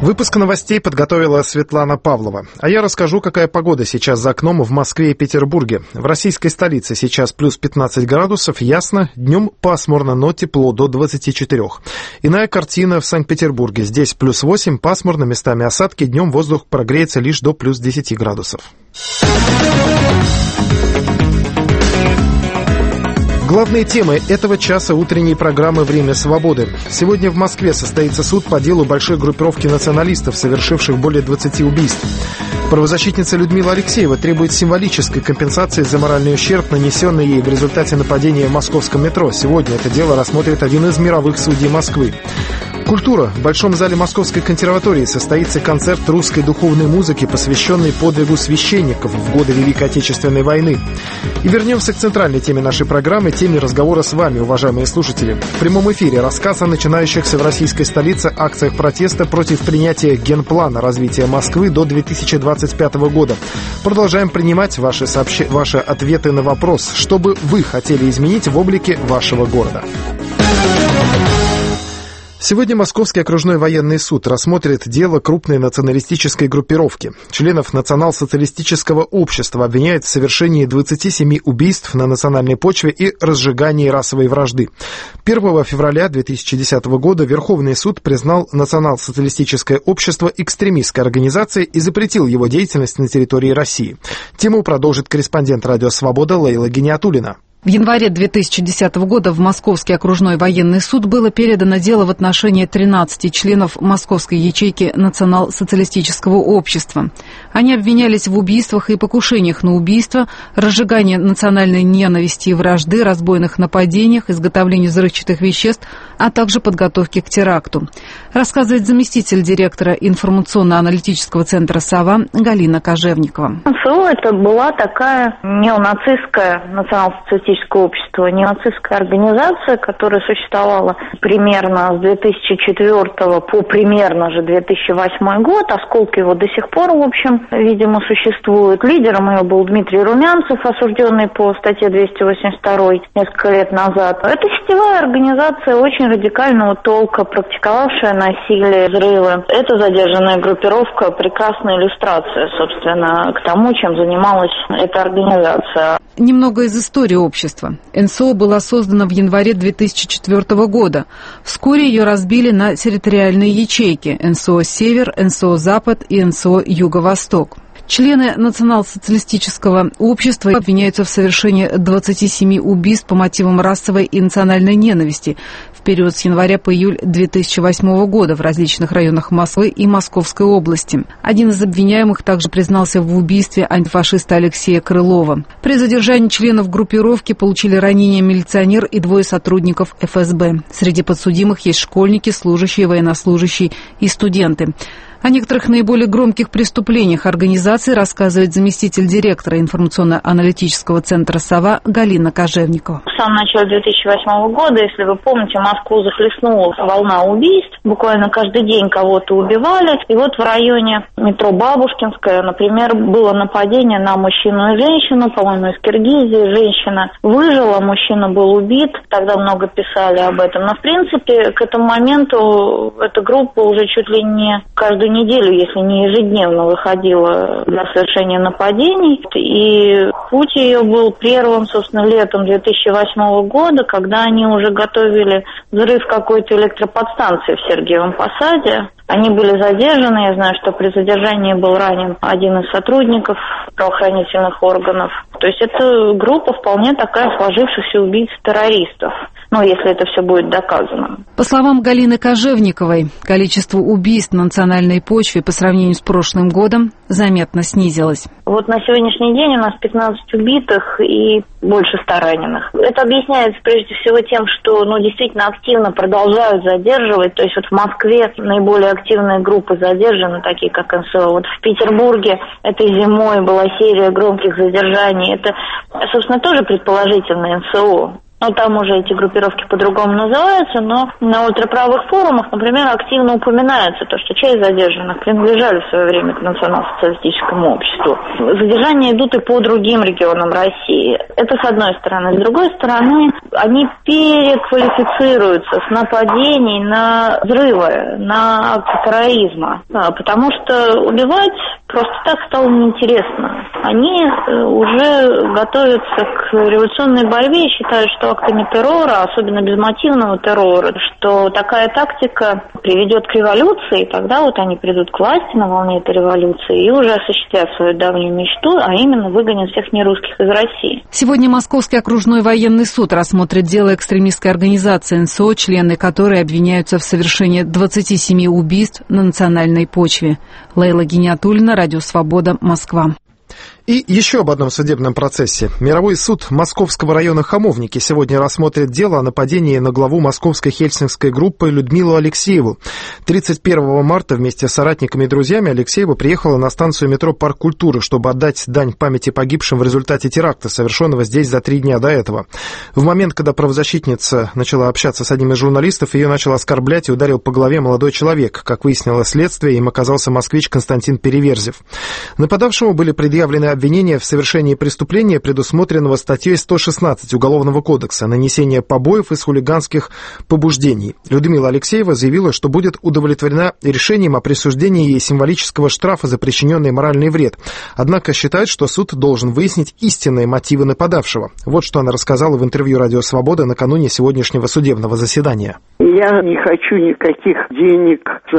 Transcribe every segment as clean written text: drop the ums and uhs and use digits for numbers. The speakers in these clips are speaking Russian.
Выпуск новостей подготовила Светлана Павлова. А я расскажу, какая погода сейчас за окном в Москве и Петербурге. В российской столице сейчас плюс 15 градусов, ясно, днем пасмурно, но тепло до 24. Иная картина в Санкт-Петербурге. Здесь плюс 8, пасмурно, местами осадки, днем воздух прогреется лишь до плюс 10 градусов. Главные темы этого часа утренней программы «Время свободы». Сегодня в Москве состоится суд по делу большой группировки националистов, совершивших более 20 убийств. Правозащитница Людмила Алексеева требует символической компенсации за моральный ущерб, нанесенный ей в результате нападения в московском метро. Сегодня это дело рассмотрит один из мировых судей Москвы. Культура. В Большом зале Московской консерватории состоится концерт русской духовной музыки, посвященный подвигу священников в годы Великой Отечественной войны. И вернемся к центральной теме нашей программы, теме разговора с вами, уважаемые слушатели. В прямом эфире рассказ о начинающихся в российской столице акциях протеста против принятия генплана развития Москвы до 2025 года. Продолжаем принимать ваши ответы на вопрос, что бы вы хотели изменить в облике вашего города. Сегодня Московский окружной военный суд рассмотрит дело крупной националистической группировки. Членов национал-социалистического общества обвиняют в совершении 27 убийств на национальной почве и разжигании расовой вражды. 1 февраля 2010 года Верховный суд признал национал-социалистическое общество экстремистской организацией и запретил его деятельность на территории России. Тему продолжит корреспондент «Радио Свобода» Лейла Гиниатуллина. В январе 2010 года в Московский окружной военный суд было передано дело в отношении 13 членов московской ячейки национал-социалистического общества. Они обвинялись в убийствах и покушениях на убийство, разжигании национальной ненависти и вражды, разбойных нападениях, изготовлении взрывчатых веществ, а также подготовке к теракту. Рассказывает заместитель директора информационно-аналитического центра «Сова» Галина Кожевникова. НСО это была такая неонацистская национал-социалистическое общество, неонацистская организация, которая существовала примерно с 2004 по примерно же 2008 год. Осколки его до сих пор, в общем, видимо, существуют. Лидером ее был Дмитрий Румянцев, осужденный по статье 282 несколько лет назад. Это сетевая организация очень радикального толка, практиковавшая насилие, взрывы. Это задержанная группировка, прекрасная иллюстрация, собственно, к тому, чем занималась эта организация. Немного из истории общества. НСО была создана в январе 2004 года. Вскоре ее разбили на территориальные ячейки: НСО «Север», НСО «Запад» и НСО «Юго-Восток». Члены национал-социалистического общества обвиняются в совершении 27 убийств по мотивам расовой и национальной ненависти в период с января по июль 2008 года в различных районах Москвы и Московской области. Один из обвиняемых также признался в убийстве антифашиста Алексея Крылова. При задержании членов группировки получили ранения милиционер и 2 сотрудников ФСБ. Среди подсудимых есть школьники, служащие, военнослужащие и студенты. О некоторых наиболее громких преступлениях организации рассказывает заместитель директора информационно-аналитического центра «Сова» Галина Кожевникова. В самом начале 2008 года, если вы помните, Москву захлестнула волна убийств. Буквально каждый день кого-то убивали. И вот в районе метро Бабушкинская, например, было нападение на мужчину и женщину, по-моему, из Киргизии. Женщина выжила, мужчина был убит. Тогда много писали об этом. Но, в принципе, к этому моменту эта группа уже чуть ли не каждую неделю, если не ежедневно, выходила для совершения нападений. И путь ее был первым, собственно, летом 2008 года, когда они уже готовили взрыв какой-то электроподстанции в Сергиевом Посаде. Они были задержаны. Я знаю, что при задержании был ранен один из сотрудников правоохранительных органов. То есть это группа вполне такая сложившихся убийц-террористов. Ну, если это все будет доказано. По словам Галины Кожевниковой, количество убийств на национальной почве по сравнению с прошлым годом заметно снизилось. Вот на сегодняшний день у нас 15 убитых и больше 100 раненых. Это объясняется прежде всего тем, что действительно активно продолжают задерживать. То есть вот в Москве наиболее активные группы задержаны, такие как НСО. Вот в Петербурге этой зимой была серия громких задержаний. Это, собственно, тоже предположительно НСО. там уже эти группировки по-другому называются, но на ультраправых форумах, например, активно упоминается то, что часть задержанных принадлежали в свое время к национал-социалистическому обществу. Задержания идут и по другим регионам России. Это с одной стороны. С другой стороны, они переквалифицируются с нападений на взрывы, на акты терроризма, потому что убивать просто так стало неинтересно. Они уже готовятся к революционной борьбе и считают, что актами террора, особенно безмотивного террора, что такая тактика приведет к революции, и тогда вот они придут к власти на волне этой революции и уже осуществят свою давнюю мечту, а именно выгонят всех нерусских из России. Сегодня Московский окружной военный суд рассмотрит дело экстремистской организации НСО, члены которой обвиняются в совершении 27 убийств на национальной почве. Лейла Гиниатуллина, Радио Свобода, Москва. И еще об одном судебном процессе. Мировой суд Московского района Хамовники сегодня рассмотрит дело о нападении на главу московской хельсинкской группы Людмилу Алексееву. 31 марта вместе с соратниками и друзьями Алексеева приехала на станцию метро «Парк культуры», чтобы отдать дань памяти погибшим в результате теракта, совершенного здесь за 3 дня до этого. В момент, когда правозащитница начала общаться с одним из журналистов, ее начал оскорблять и ударил по голове молодой человек. Как выяснило следствие, им оказался москвич Константин Переверзев. Нападавшему были предъявлены обвинения в совершении преступления, предусмотренного статьей 116 Уголовного кодекса «Нанесение побоев из хулиганских побуждений». Людмила Алексеева заявила, что будет удовлетворена решением о присуждении ей символического штрафа за причиненный моральный вред. Однако считает, что суд должен выяснить истинные мотивы нападавшего. Вот что она рассказала в интервью «Радио Свобода» накануне сегодняшнего судебного заседания. Я не хочу никаких денег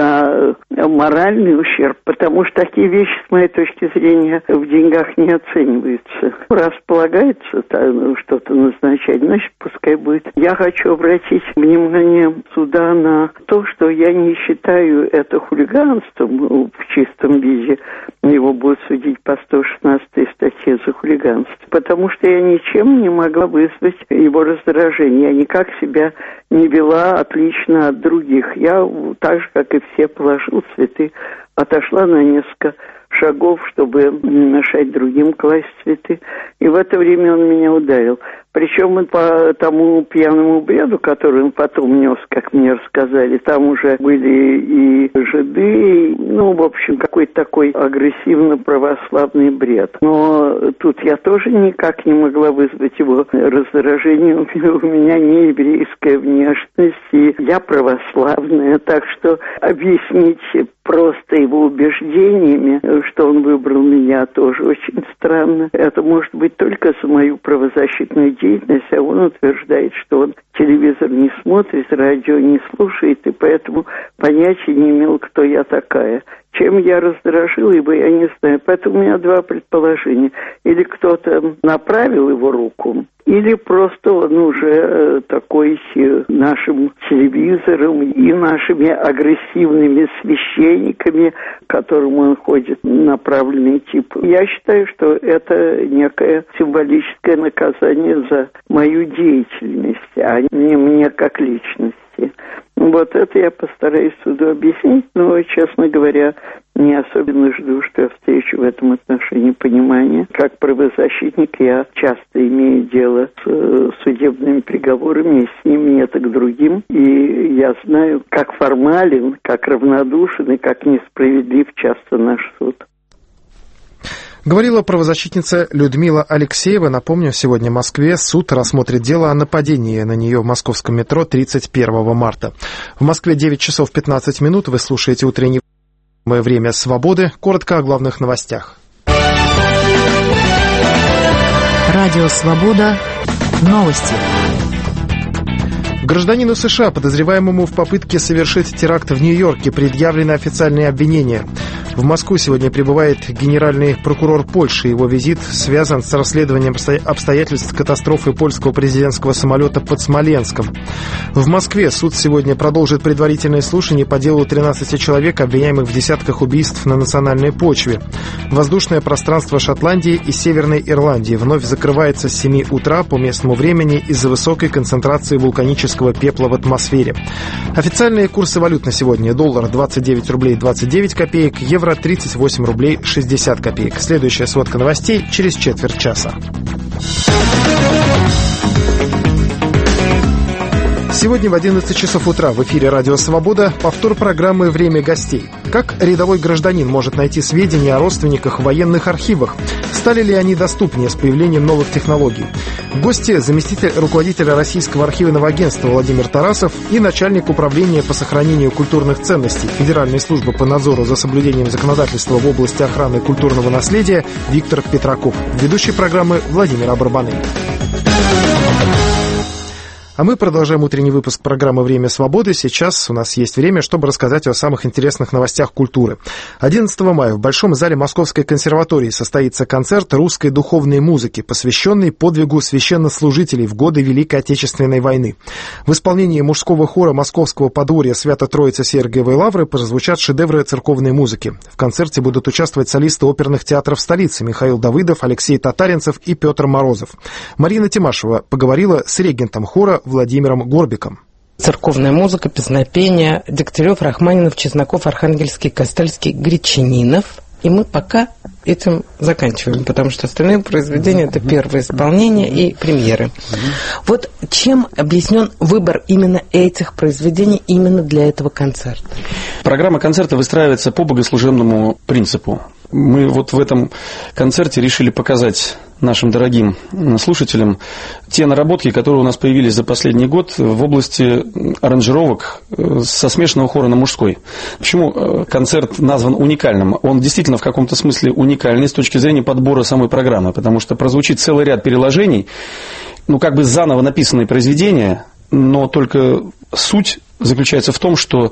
за моральный ущерб, потому что такие вещи, с моей точки зрения, в деньгах не оцениваются. Раз полагается что-то назначать, значит, пускай будет. Я хочу обратить внимание суда на то, что я не считаю это хулиганством в чистом виде. Его будут судить по 116 статье за хулиганство, потому что я ничем не могла вызвать его раздражение. Я никак себя не вела отлично от других. Я, так же, как и все, положила цветы, отошла на несколько шагов, чтобы не мешать другим класть цветы. И в это время он меня ударил. Причем по тому пьяному бреду, который он потом нес, как мне рассказали, там уже были и жиды, в общем, какой-то такой агрессивно-православный бред. Но тут я тоже никак не могла вызвать его раздражение. У меня не еврейская внешность, и я православная, так что объяснить просто его убеждениями, что он выбрал меня, тоже очень странно. Это может быть только за мою правозащитную деятельность, а он утверждает, что он телевизор не смотрит, радио не слушает, и поэтому понятия не имел, кто я такая. Чем я раздражила его, я не знаю. Поэтому у меня два предположения. Или кто-то направил его руку, или просто он уже такой нашим телевизором и нашими агрессивными священниками, к которым он ходит, направленный тип. Я считаю, что это некое символическое наказание за мою деятельность, а не мне как личности. Вот это я постараюсь суду объяснить, но, честно говоря, не особенно жду, что я встречу в этом отношении понимание. Как правозащитник я часто имею дело с судебными приговорами, и с ним нет, и к другим. И я знаю, как формален, как равнодушен и как несправедлив часто наш суд. Говорила правозащитница Людмила Алексеева. Напомню, сегодня в Москве суд рассмотрит дело о нападении на нее в московском метро 31 марта. В Москве 9 часов 15 минут. Вы слушаете утреннее время свободы. Коротко о главных новостях. Радио Свобода. Новости. Гражданину США, подозреваемому в попытке совершить теракт в Нью-Йорке, предъявлены официальные обвинения. В Москву сегодня прибывает генеральный прокурор Польши. Его визит связан с расследованием обстоятельств катастрофы польского президентского самолета под Смоленском. В Москве суд сегодня продолжит предварительное слушание по делу 13 человек, обвиняемых в десятках убийств на национальной почве. Воздушное пространство Шотландии и Северной Ирландии вновь закрывается с 7 утра по местному времени из-за высокой концентрации вулканического пепла в атмосфере. Официальные курсы валют на сегодня: доллар 29 рублей 29 копеек, евро 38 рублей 60 копеек. Следующая сводка новостей через четверть часа. Сегодня в 11 часов утра в эфире «Радио Свобода» повтор программы «Время гостей». Как рядовой гражданин может найти сведения о родственниках в военных архивах? Стали ли они доступнее с появлением новых технологий? Гости — заместитель руководителя Российского архивного агентства Владимир Тарасов и начальник управления по сохранению культурных ценностей Федеральной службы по надзору за соблюдением законодательства в области охраны культурного наследия Виктор Петраков. Ведущий программы Владимир Абарбаны. А мы продолжаем утренний выпуск программы «Время свободы». Сейчас у нас есть время, чтобы рассказать о самых интересных новостях культуры. 11 мая в Большом зале Московской консерватории состоится концерт русской духовной музыки, посвященный подвигу священнослужителей в годы Великой Отечественной войны. В исполнении мужского хора Московского подворья Свято-Троицы Сергиевой Лавры прозвучат шедевры церковной музыки. В концерте будут участвовать солисты оперных театров столицы Михаил Давыдов, Алексей Татаринцев и Петр Морозов. Марина Тимашева поговорила с регентом хора Владимиром Горбиком. Церковная музыка, песнопение: Дегтярев, Рахманинов, Чесноков, Архангельский, Костельский, Гречанинов. И мы пока этим заканчиваем, потому что остальные произведения — это первое исполнение и премьеры. Вот чем объяснен выбор именно этих произведений именно для этого концерта? Программа концерта выстраивается по богослужебному принципу. Мы вот в этом концерте решили показать нашим дорогим слушателям те наработки, которые у нас появились за последний год в области аранжировок со смешанного хора на мужской. Почему концерт назван уникальным? Он действительно в каком-то смысле уникальный с точки зрения подбора самой программы, потому что прозвучит целый ряд переложений, как бы заново написанные произведения, но только суть заключается в том, что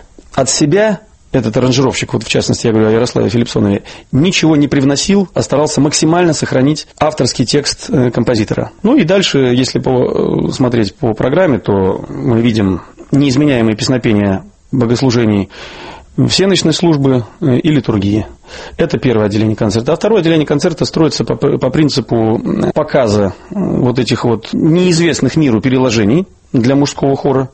от себя этот аранжировщик, вот в частности я говорю о Ярославе Филипсонове, ничего не привносил, а старался максимально сохранить авторский текст композитора. И дальше, если смотреть по программе, то мы видим неизменяемые песнопения богослужений всеночной службы и литургии. Это первое отделение концерта. А второе отделение концерта строится по принципу показа вот этих вот неизвестных миру переложений для мужского хора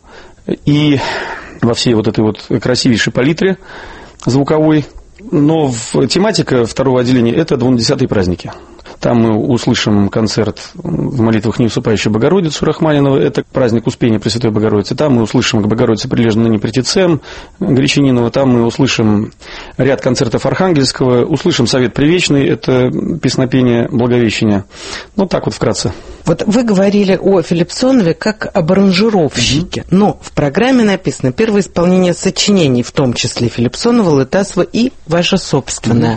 и во всей вот этой вот красивейшей палитре звуковой. Но тематика второго отделения – это 20-е праздники. Там мы услышим концерт в молитвах «Неусыпающей Богородицу» Рахманинова. Это праздник Успения Пресвятой Богородицы. Там мы услышим «К Богородице прилежно ныне претицем» Гречанинова. Там мы услышим ряд концертов Архангельского. Услышим «Совет Привечный». Это песнопение Благовещения. Так вот вкратце. Вот вы говорили о Филипсонове как об аранжировщике. Но в программе написано первое исполнение сочинений, в том числе Филипсонова, Лытасова и ваше собственное.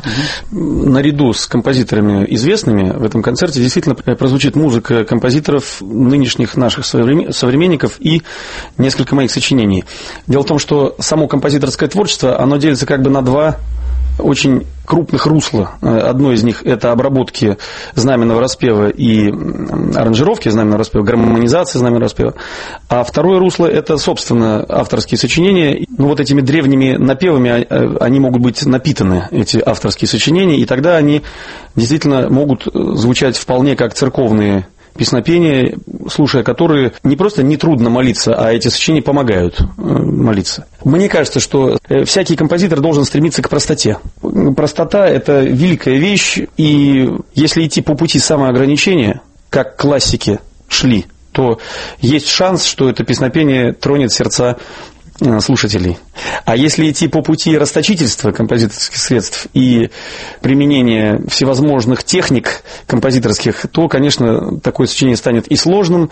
Наряду с композиторами известными в этом концерте действительно прозвучит музыка композиторов нынешних наших современников и несколько моих сочинений. Дело в том, что само композиторское творчество, оно делится как бы на два очень крупных русла. Одно из них – это обработки знаменного распева и аранжировки знаменного распева, гармонизация знаменного распева. А второе русло – это, собственно, авторские сочинения. Вот этими древними напевами они могут быть напитаны, эти авторские сочинения, и тогда они действительно могут звучать вполне как церковные песнопения, слушая которые не просто нетрудно молиться, а эти сочинения помогают молиться. Мне кажется, что всякий композитор должен стремиться к простоте. Простота – это великая вещь, и если идти по пути самоограничения, как классики шли, то есть шанс, что это песнопение тронет сердца слушателей. А если идти по пути расточительства композиторских средств и применения всевозможных техник композиторских, то, конечно, такое сочинение станет и сложным,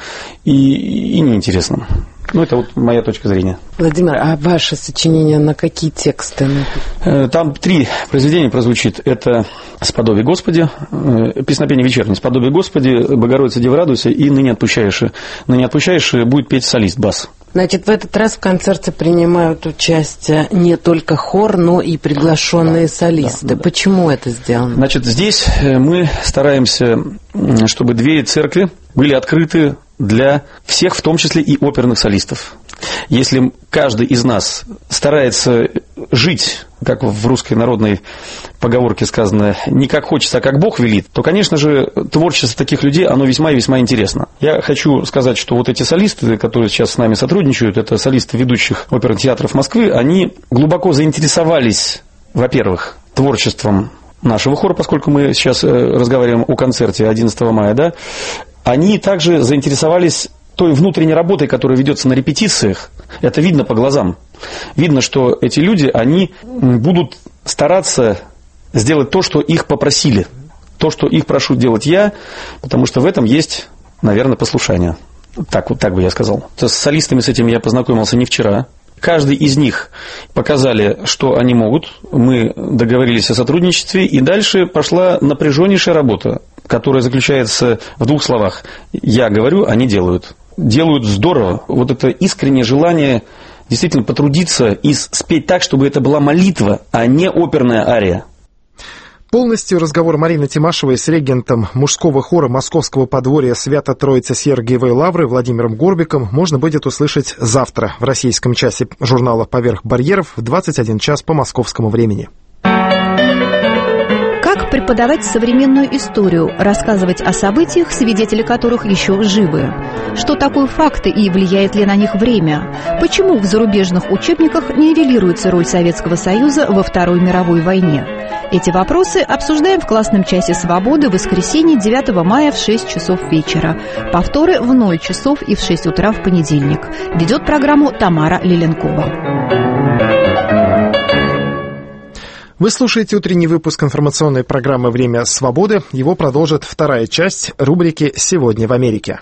и неинтересным. Это вот моя точка зрения. Владимир, а ваше сочинение на какие тексты? Там 3 произведения прозвучит. Это «Сподобие Господи», песнопение вечернее «Сподобие Господи», «Богородица, Дева, радуйся» и «Ныне отпущаешь». «Ныне отпущаешь» будет петь солист, бас. Значит, в этот раз в концерте принимают участие не только хор, но и приглашенные солисты. Да. Почему это сделано? Значит, здесь мы стараемся, чтобы двери церкви были открыты для всех, в том числе и оперных солистов. Если каждый из нас старается жить, как в русской народной поговорке сказано, не как хочется, а как Бог велит, то, конечно же, творчество таких людей, оно весьма и весьма интересно. Я хочу сказать, что вот эти солисты, которые сейчас с нами сотрудничают, это солисты ведущих оперных театров Москвы, они глубоко заинтересовались, во-первых, творчеством нашего хора, поскольку мы сейчас разговариваем о концерте 11 мая, да, они также заинтересовались той внутренней работой, которая ведется на репетициях, это видно по глазам. Видно, что эти люди, они будут стараться сделать то, что их попросили. То, что их прошу делать я, потому что в этом есть, наверное, послушание. Так бы я сказал. С солистами с этим я познакомился не вчера. Каждый из них показали, что они могут. Мы договорились о сотрудничестве, и дальше пошла напряженнейшая работа, которая заключается в двух словах. Я говорю, они делают. Делают здорово. Вот это искреннее желание действительно потрудиться и спеть так, чтобы это была молитва, а не оперная ария. Полностью разговор Марины Тимашевой с регентом мужского хора Московского подворья Свято-Троице-Сергиевой Лавры Владимиром Горбиком можно будет услышать завтра в российском часе журнала «Поверх барьеров» в 21 час по московскому времени. Как преподавать современную историю, рассказывать о событиях, свидетели которых еще живы? Что такое факты и влияет ли на них время? Почему в зарубежных учебниках не нивелируется роль Советского Союза во Второй мировой войне? Эти вопросы обсуждаем в классном часе «Свободы» в воскресенье 9 мая в 6 часов вечера. Повторы в 0 часов и в 6 утра в понедельник. Ведет программу Тамара Лиленкова. Вы слушаете утренний выпуск информационной программы «Время свободы». Его продолжит вторая часть рубрики «Сегодня в Америке».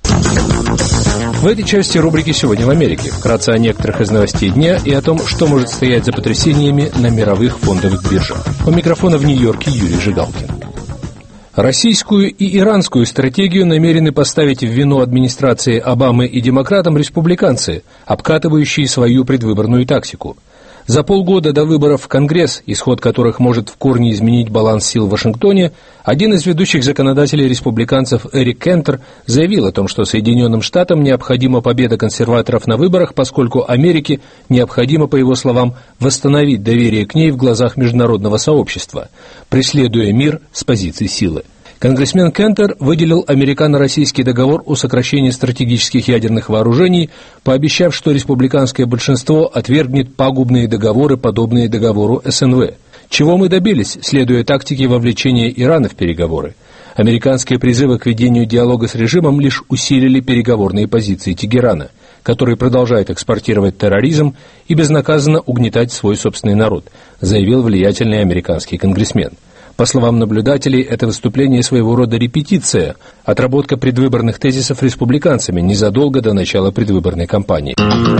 В этой части рубрики «Сегодня в Америке» вкратце о некоторых из новостей дня и о том, что может стоять за потрясениями на мировых фондовых биржах. У микрофона в Нью-Йорке Юрий Жигалкин. Российскую и иранскую стратегию намерены поставить в вину администрации Обамы и демократам-республиканцы, обкатывающие свою предвыборную тактику. За полгода до выборов в Конгресс, исход которых может в корне изменить баланс сил в Вашингтоне, один из ведущих законодателей республиканцев Эрик Кентер заявил о том, что Соединенным Штатам необходима победа консерваторов на выборах, поскольку Америке необходимо, по его словам, восстановить доверие к ней в глазах международного сообщества, преследуя мир с позиции силы. Конгрессмен Кентер выделил американо-российский договор о сокращении стратегических ядерных вооружений, пообещав, что республиканское большинство отвергнет пагубные договоры, подобные договору СНВ. Чего мы добились, следуя тактике вовлечения Ирана в переговоры? Американские призывы к ведению диалога с режимом лишь усилили переговорные позиции Тегерана, который продолжает экспортировать терроризм и безнаказанно угнетать свой собственный народ, заявил влиятельный американский конгрессмен. По словам наблюдателей, это выступление своего рода репетиция, отработка предвыборных тезисов республиканцами незадолго до начала предвыборной кампании.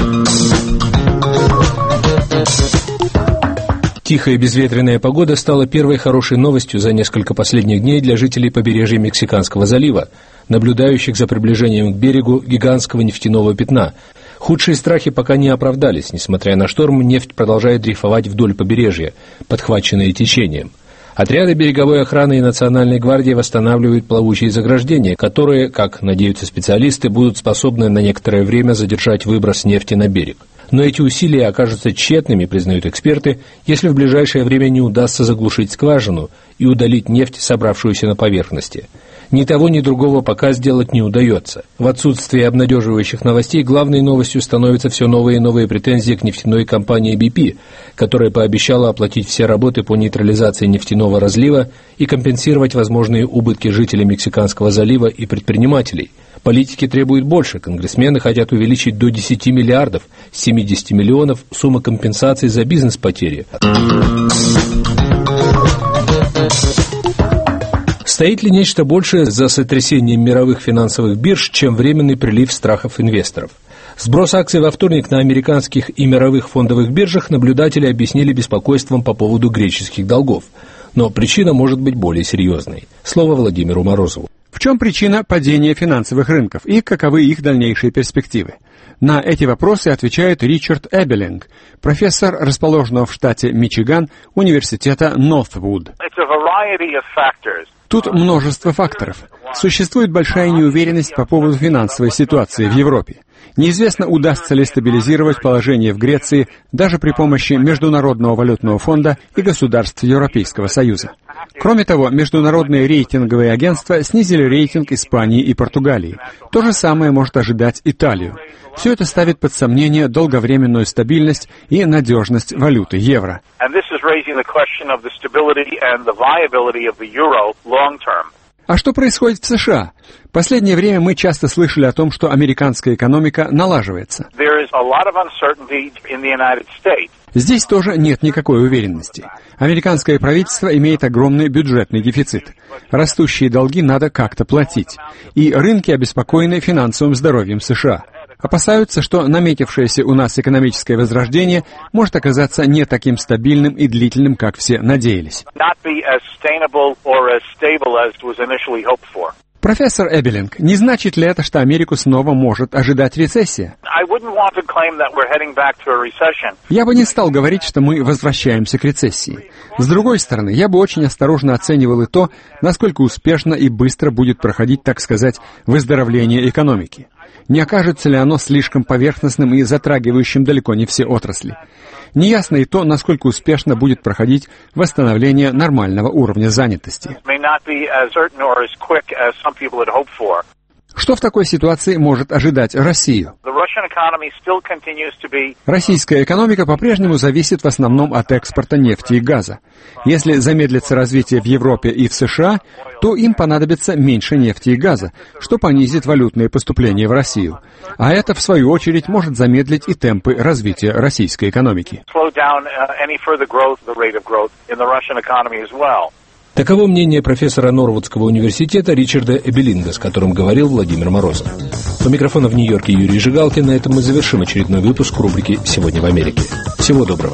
Тихая безветренная погода стала первой хорошей новостью за несколько последних дней для жителей побережья Мексиканского залива, наблюдающих за приближением к берегу гигантского нефтяного пятна. Худшие страхи пока не оправдались. Несмотря на шторм, нефть продолжает дрейфовать вдоль побережья, подхваченная течением. Отряды береговой охраны и Национальной гвардии восстанавливают плавучие заграждения, которые, как надеются специалисты, будут способны на некоторое время задержать выброс нефти на берег. Но эти усилия окажутся тщетными, признают эксперты, если в ближайшее время не удастся заглушить скважину и удалить нефть, собравшуюся на поверхности. Ни того, ни другого пока сделать не удается. В отсутствие обнадеживающих новостей главной новостью становятся все новые и новые претензии к нефтяной компании BP, которая пообещала оплатить все работы по нейтрализации нефтяного разлива и компенсировать возможные убытки жителей Мексиканского залива и предпринимателей. Политики требуют больше. Конгрессмены хотят увеличить до 10 миллиардов, 70 миллионов суммы компенсаций за бизнес-потери. Стоит ли нечто большее за сотрясением мировых финансовых бирж, чем временный прилив страхов инвесторов? Сброс акций во вторник на американских и мировых фондовых биржах наблюдатели объяснили беспокойством по поводу греческих долгов. Но причина может быть более серьезной. Слово Владимиру Морозову. В чем причина падения финансовых рынков и каковы их дальнейшие перспективы? На эти вопросы отвечает Ричард Эбелинг, профессор расположенного в штате Мичиган университета Нортвуд. Тут множество факторов. Существует большая неуверенность по поводу финансовой ситуации в Европе. Неизвестно, удастся ли стабилизировать положение в Греции даже при помощи Международного валютного фонда и государств Европейского Союза. Кроме того, международные рейтинговые агентства снизили рейтинг Испании и Португалии. То же самое может ожидать Италию. Все это ставит под сомнение долговременную стабильность и надежность валюты евро. А что происходит в США? В последнее время мы часто слышали о том, что американская экономика налаживается. Здесь тоже нет никакой уверенности. Американское правительство имеет огромный бюджетный дефицит. Растущие долги надо как-то платить. И рынки обеспокоены финансовым здоровьем США. Опасаются, что наметившееся у нас экономическое возрождение может оказаться не таким стабильным и длительным, как все надеялись. Профессор Эбелинг, не значит ли это, что Америку снова может ожидать рецессия? Я бы не стал говорить, что мы возвращаемся к рецессии. С другой стороны, я бы очень осторожно оценивал и то, насколько успешно и быстро будет проходить, так сказать, выздоровление экономики. Не окажется ли оно слишком поверхностным и затрагивающим далеко не все отрасли? Неясно и то, насколько успешно будет проходить восстановление нормального уровня занятости. Что в такой ситуации может ожидать Россию? Российская экономика по-прежнему зависит в основном от экспорта нефти и газа. Если замедлится развитие в Европе и в США, то им понадобится меньше нефти и газа, что понизит валютные поступления в Россию. А это, в свою очередь, может замедлить и темпы развития российской экономики. Таково мнение профессора Норвудского университета Ричарда Эбелинга, с которым говорил Владимир Морозов. У микрофона в Нью-Йорке Юрий Жигалкин. На этом мы завершим очередной выпуск рубрики «Сегодня в Америке». Всего доброго.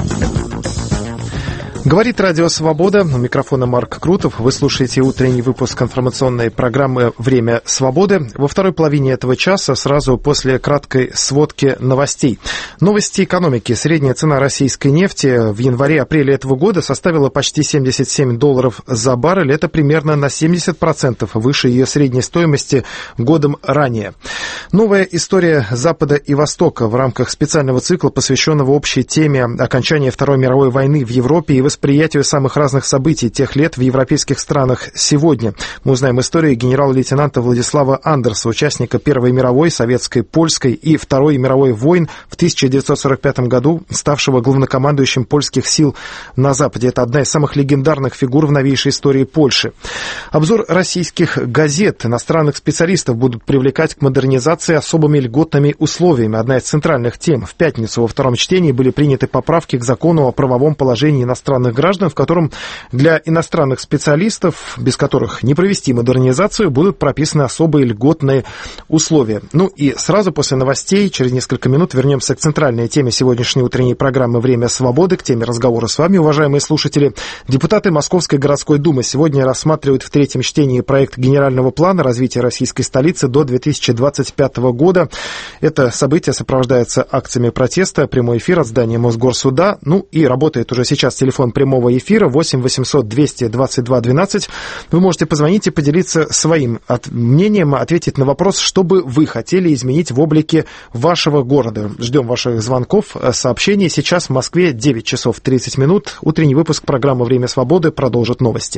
Говорит Радио Свобода. У микрофона Марк Крутов. Вы слушаете утренний выпуск информационной программы «Время свободы». Во второй половине этого часа, сразу после краткой сводки новостей. Новости экономики. Средняя цена российской нефти в январе-апреле этого года составила почти $77 за баррель. Это примерно на 70% выше ее средней стоимости годом ранее. Новая история Запада и Востока в рамках специального цикла, посвященного общей теме окончания Второй мировой войны в Европе и восприятию самых разных событий тех лет в европейских странах сегодня. Мы узнаем историю генерал-лейтенанта Владислава Андерса, участника Первой мировой, Советской, Польской и Второй мировой войн в 1945 году, ставшего главнокомандующим польских сил на Западе. Это одна из самых легендарных фигур в новейшей истории Польши. Обзор российских газет. Иностранных специалистов будут привлекать к модернизации особыми льготными условиями. Одна из центральных тем. В пятницу во втором чтении были приняты поправки к закону о правовом положении иностранных граждан, в котором для иностранных специалистов, без которых не провести модернизацию, будут прописаны особые льготные условия. Ну и сразу после новостей, через несколько минут, вернемся к центральной теме сегодняшней утренней программы «Время свободы», к теме разговора с вами, уважаемые слушатели. Депутаты Московской городской думы сегодня рассматривают в третьем чтении проект генерального плана развития российской столицы до 2025 года. Это событие сопровождается акциями протеста, прямой эфир от здания Мосгорсуда. Ну и работает уже сейчас телефон прямого эфира 8 800 222 12. Вы можете позвонить и поделиться своим мнением, ответить на вопрос, что бы вы хотели изменить в облике вашего города. Ждем ваших звонков, сообщений. Сейчас в Москве 9 часов 30 минут. Утренний выпуск программы «Время свободы» продолжит новости.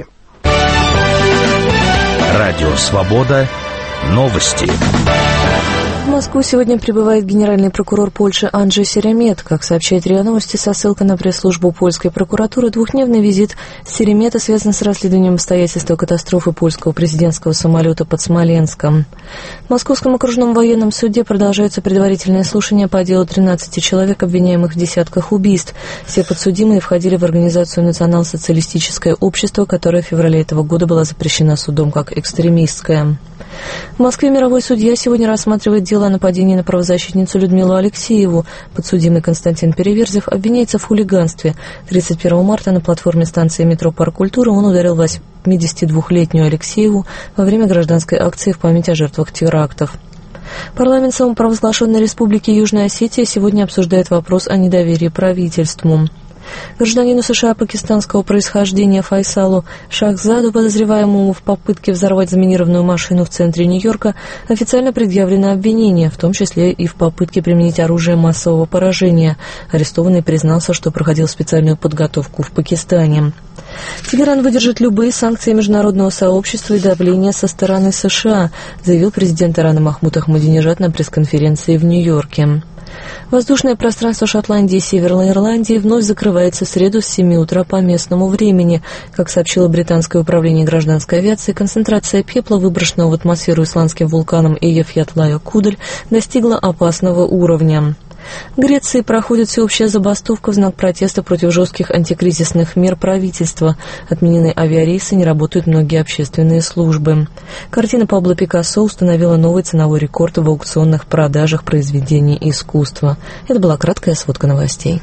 Радио «Свобода». Новости. В Москву сегодня прибывает генеральный прокурор Польши Анджей Серемет. Как сообщает РИА Новости со ссылкой на пресс-службу польской прокуратуры, двухдневный визит Серемета связан с расследованием обстоятельств катастрофы польского президентского самолета под Смоленском. В Московском окружном военном суде продолжаются предварительные слушания по делу 13 человек, обвиняемых в десятках убийств. Все подсудимые входили в организацию «Национал-социалистическое общество», которая в феврале этого года была запрещена судом как экстремистская. В Москве мировой судья сегодня рассматривает дело о нападении на правозащитницу Людмилу Алексееву. Подсудимый Константин Переверзев обвиняется в хулиганстве. 31 марта на платформе станции метро «Парк культуры» он ударил 82-летнюю Алексееву во время гражданской акции в память о жертвах терактов. Парламент самопровозглашенной Республики Южная Осетия сегодня обсуждает вопрос о недоверии правительству. Гражданину США пакистанского происхождения Файсалу Шахзаду, подозреваемому в попытке взорвать заминированную машину в центре Нью-Йорка, официально предъявлено обвинение, в том числе и в попытке применить оружие массового поражения. Арестованный признался, что проходил специальную подготовку в Пакистане. Тегеран выдержит любые санкции международного сообщества и давления со стороны США, заявил президент Ирана Махмуд Ахмадинежад на пресс-конференции в Нью-Йорке. Воздушное пространство Шотландии и Северной Ирландии вновь закрывается в среду с 7 утра по местному времени. Как сообщило британское управление гражданской авиации, концентрация пепла, выброшенного в атмосферу исландским вулканом Эйяфьятла-Кудаль, достигла опасного уровня. В Греции проходит всеобщая забастовка в знак протеста против жестких антикризисных мер правительства. Отменены авиарейсы, не работают многие общественные службы. Картина Пабло Пикассо установила новый ценовой рекорд в аукционных продажах произведений искусства. Это была краткая сводка новостей.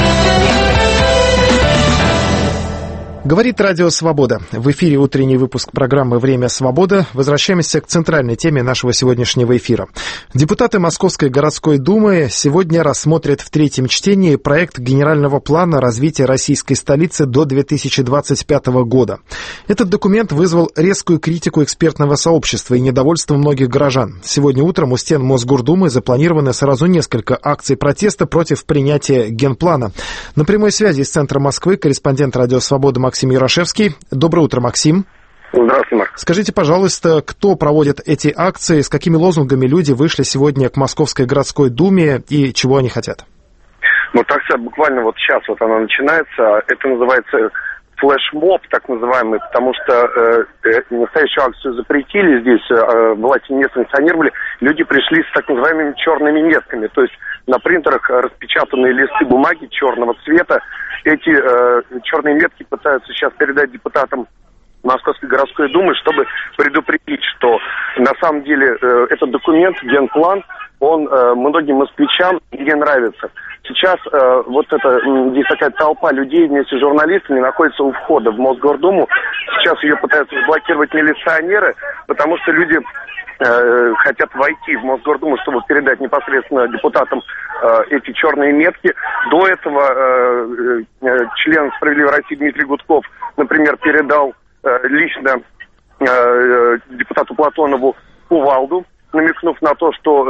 Говорит Радио Свобода. В эфире утренний выпуск программы «Время свободы». Возвращаемся к центральной теме нашего сегодняшнего эфира. Депутаты Московской городской думы сегодня рассмотрят в третьем чтении проект Генерального плана развития российской столицы до 2025 года. Этот документ вызвал резкую критику экспертного сообщества и недовольство многих горожан. Сегодня утром у стен Мосгордумы запланированы сразу несколько акций протеста против принятия генплана. На прямой связи из центра Москвы корреспондент Радио Свобода Максим Ярошевский. Доброе утро, Максим. Здравствуйте, Марк. Скажите, пожалуйста, кто проводит эти акции, с какими лозунгами люди вышли сегодня к Московской городской думе и чего они хотят? Вот акция буквально вот сейчас вот она начинается. Это называется флешмоб, так называемый, потому что настоящую акцию запретили здесь, власти не санкционировали. Люди пришли с так называемыми черными метками, то есть на принтерах распечатанные листы бумаги черного цвета. Эти черные метки пытаются сейчас передать депутатам Московской городской думы, чтобы предупредить, что на самом деле этот документ, генплан, он многим москвичам не нравится. Сейчас здесь такая толпа людей вместе с журналистами находится у входа в Мосгордуму. Сейчас ее пытаются заблокировать милиционеры, потому что люди хотят войти в Мосгордуму, чтобы передать непосредственно депутатам эти черные метки. До этого член «Справедливой России» Дмитрий Гудков, например, передал лично депутату Платонову кувалду, намекнув на то, что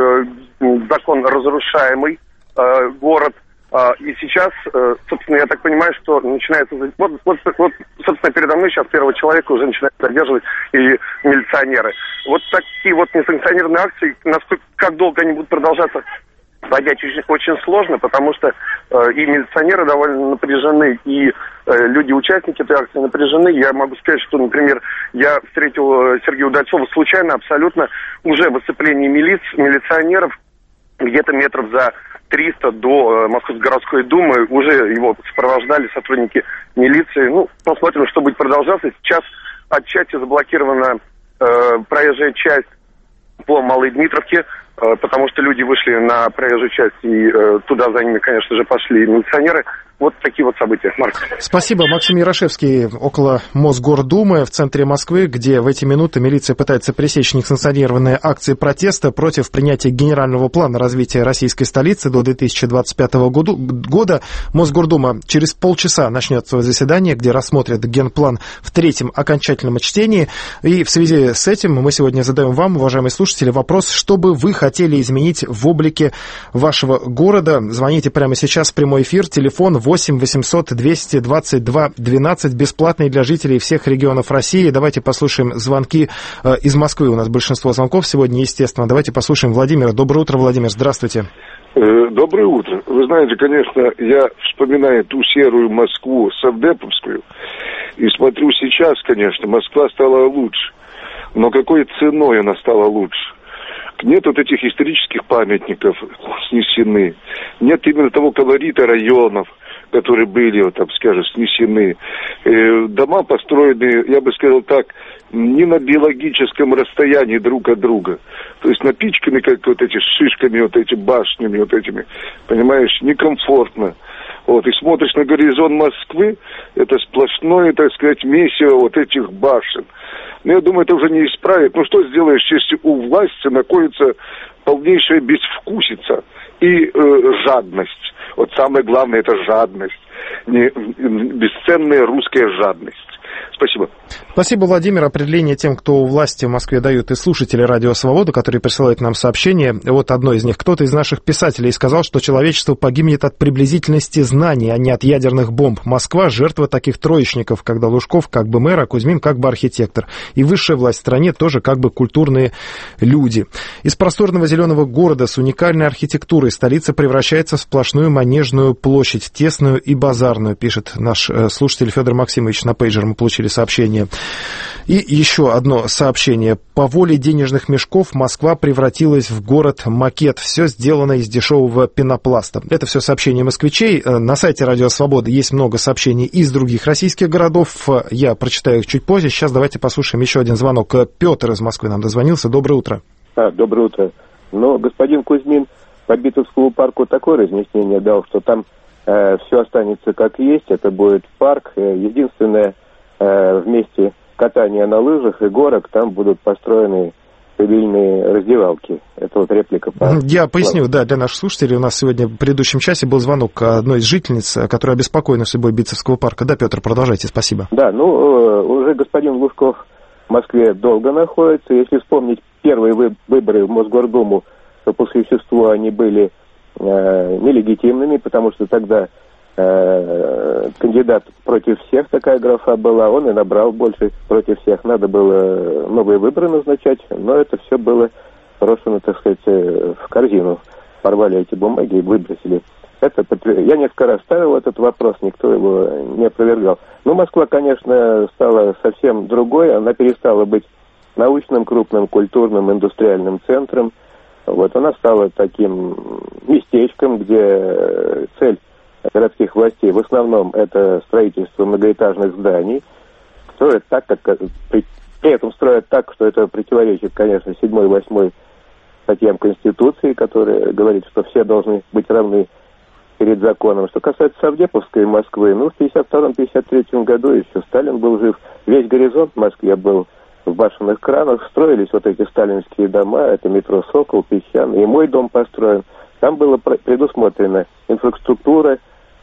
закон разрушаемый город. И сейчас, собственно, я так понимаю, что начинается... собственно, передо мной сейчас первого человека уже начинают задерживать и милиционеры. Вот такие вот несанкционированные акции, как долго они будут продолжаться, понять очень сложно, потому что и милиционеры довольно напряжены, и люди-участники этой акции напряжены. Я могу сказать, что, например, я встретил Сергея Удальцова случайно абсолютно уже в оцеплении милиционеров, где-то метров за 300 до Московской городской думы, уже его сопровождали сотрудники милиции. Посмотрим, что будет продолжаться. Сейчас отчасти заблокирована проезжая часть по Малой Дмитровке, потому что люди вышли на проезжую часть, и туда за ними, конечно же, пошли милиционеры. Вот такие вот события. Марк. Спасибо. Максим Ярошевский около Мосгордумы в центре Москвы, где в эти минуты милиция пытается пресечь несанкционированные акции протеста против принятия Генерального плана развития российской столицы до 2025 года. Мосгордума через полчаса начнет свое заседание, где рассмотрят генплан в третьем окончательном чтении. И в связи с этим мы сегодня задаем вам, уважаемые слушатели, вопрос, что бы вы хотели изменить в облике вашего города. Звоните прямо сейчас в прямой эфир. Телефон 8 800 222 12, бесплатный для жителей всех регионов России. Давайте послушаем звонки из Москвы. У нас большинство звонков сегодня, естественно. Давайте послушаем Владимира. Доброе утро, Владимир. Здравствуйте. Доброе утро. Вы знаете, конечно, я вспоминаю ту серую Москву совдеповскую и смотрю сейчас, конечно, Москва стала лучше. Но какой ценой она стала лучше? Нет вот этих исторических памятников снесены. Нет именно того колорита районов, которые были, снесены. Дома построены, я бы сказал так, не на биологическом расстоянии друг от друга. То есть напичканы как вот эти шишками, вот этими башнями, вот этими, понимаешь, некомфортно. И смотришь на горизонт Москвы, это сплошное, так сказать, месиво вот этих башен. Но я думаю, это уже не исправит. Что сделаешь, если у власти находится полнейшая безвкусица и жадность. Самое главное — это жадность. Бесценная русская жадность. Спасибо. Спасибо, Владимир. Определение тем, кто у власти в Москве, дают и слушатели «Радио Свобода», которые присылают нам сообщения. Вот одно из них. Кто-то из наших писателей сказал, что человечество погибнет от приблизительности знаний, а не от ядерных бомб. Москва – жертва таких троечников, когда Лужков как бы мэр, а Кузьмин как бы архитектор. И высшая власть в стране тоже как бы культурные люди. Из просторного зеленого города с уникальной архитектурой столица превращается в сплошную манежную площадь, тесную и базарную, пишет наш слушатель Федор Максимович. На пейджер мы получили сообщение. И еще одно сообщение. По воле денежных мешков Москва превратилась в город-макет. Все сделано из дешевого пенопласта. Это все сообщения москвичей. На сайте «Радио Свобода» есть много сообщений из других российских городов. Я прочитаю их чуть позже. Сейчас давайте послушаем еще один звонок. Петр из Москвы нам дозвонился. Доброе утро. Доброе утро. Ну, господин Кузьмин по Битовскому парку такое разъяснение дал, что там все останется как есть. Это будет парк. Единственное, вместе катания на лыжах и горок, там будут построены стабильные раздевалки. Это вот реплика. Я поясню, да, для наших слушателей. У нас сегодня в предыдущем часе был звонок одной из жительниц, которая обеспокоена судьбой Битцевского парка. Да, Петр, продолжайте, спасибо. Да, ну, уже господин Лужков в Москве долго находится. Если вспомнить первые выборы в Мосгордуму, то по существу они были нелегитимными, потому что тогда кандидат против всех, такая графа была, он и набрал больше против всех. Надо было новые выборы назначать, но это все было брошено, так сказать, в корзину. Порвали эти бумаги и выбросили. Я несколько раз ставил этот вопрос, никто его не опровергал. Ну, Москва, конечно, стала совсем другой, она перестала быть научным, крупным, культурным, индустриальным центром. Вот, она стала таким местечком, где цель городских властей в основном это строительство многоэтажных зданий. Строят так, при этом строят так, что это противоречит, конечно, 7-8 статьям Конституции, которая говорит, что все должны быть равны перед законом. Что касается Совдеповской Москвы, ну, в 1952-1953 году еще Сталин был жив. Весь горизонт в Москве был в башенных кранах. Строились вот эти сталинские дома, это метро «Сокол», Песчаный, и мой дом построен. Там было предусмотрена инфраструктура,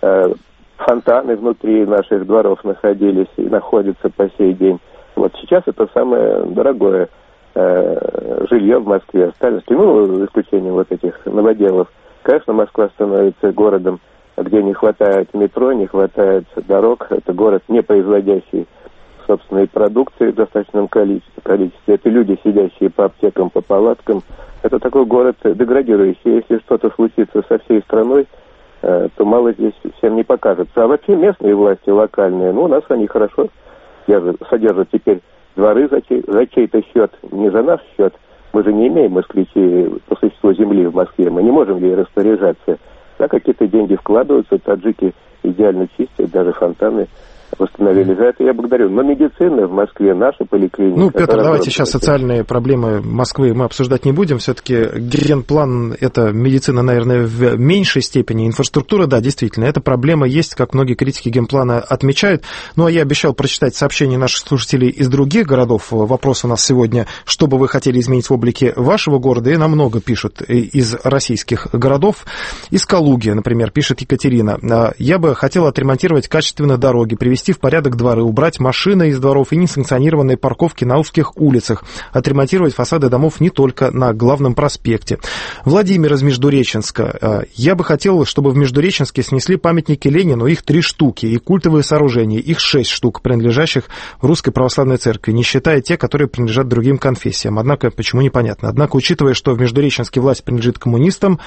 фонтаны внутри наших дворов находились и находятся по сей день. Вот сейчас это самое дорогое жилье в Москве. Сталинский, ну, за исключением вот этих новоделов. Конечно, Москва становится городом, где не хватает метро, не хватает дорог. Это город, не производящий собственной продукции в достаточном количестве. Это люди, сидящие по аптекам, по палаткам. Это такой город деградирующий. Если что-то случится со всей страной, то мало здесь всем не покажется. А вообще местные власти, локальные, ну, у нас они хорошо содержат теперь дворы за чей-то счет, не за наш счет. Мы же не имеем москвичей по существу земли в Москве, мы не можем ей распоряжаться. Да, какие-то деньги вкладываются, таджики идеально чистят, даже фонтаны восстановили. За это я благодарю. Но медицина в Москве, наша поликлиника... Ну, Петр, давайте сейчас социальные проблемы Москвы мы обсуждать не будем. Все-таки генплан – это медицина, наверное, в меньшей степени. Инфраструктура, да, действительно, эта проблема есть, как многие критики генплана отмечают. Ну, а я обещал прочитать сообщения наших слушателей из других городов. Вопрос у нас сегодня, что бы вы хотели изменить в облике вашего города, и нам много пишут из российских городов. Из Калуги, например, пишет Екатерина. Я бы хотела отремонтировать качественно дороги, привести в порядок дворы, убрать машины из дворов и несанкционированные парковки на узких улицах, отремонтировать фасады домов не только на главном проспекте. Владимир из Междуреченска. Я бы хотел, чтобы в Междуреченске снесли памятники Ленину, их 3 штуки, и культовые сооружения, их 6 штук, принадлежащих Русской Православной Церкви, не считая те, которые принадлежат другим конфессиям. Однако, почему непонятно. Однако, учитывая, что в Междуреченске власть принадлежит коммунистам,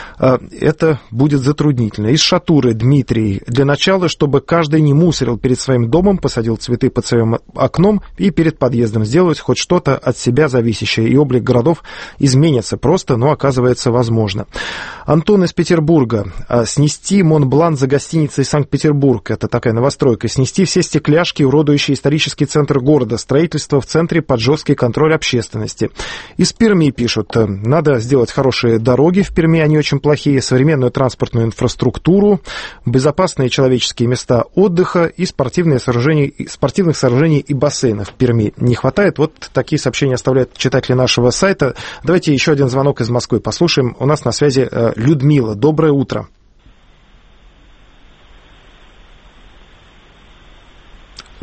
это будет затруднительно. Из Шатуры Дмитрий. Для начала, чтобы каждый не мусорил перед своим домом, посадил цветы под своим окном и перед подъездом, сделать хоть что-то от себя зависящее, и облик городов изменится просто, но оказывается возможно. Антон из Петербурга. Снести Монблан за гостиницей Санкт-Петербург, это такая новостройка, снести все стекляшки, уродующие исторический центр города, строительство в центре под жесткий контроль общественности. Из Перми пишут, надо сделать хорошие дороги в Перми, они очень плохие, современную транспортную инфраструктуру, безопасные человеческие места отдыха и спортивных сооружений и бассейнов в Перми не хватает. Вот такие сообщения оставляют читатели нашего сайта. Давайте еще один звонок из Москвы послушаем. У нас на связи Людмила. Доброе утро.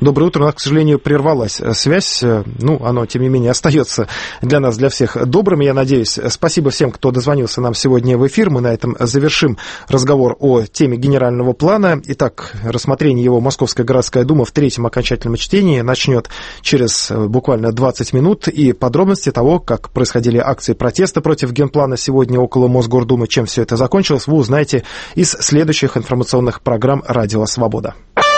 Доброе утро. У нас, к сожалению, прервалась связь. Оно, тем не менее, остается для нас, для всех добрым, я надеюсь. Спасибо всем, кто дозвонился нам сегодня в эфир. Мы на этом завершим разговор о теме генерального плана. Итак, рассмотрение его Московская городская дума в третьем окончательном чтении начнет через буквально 20 минут. И подробности того, как происходили акции протеста против генплана сегодня около Мосгордумы, чем все это закончилось, вы узнаете из следующих информационных программ «Радио Свобода».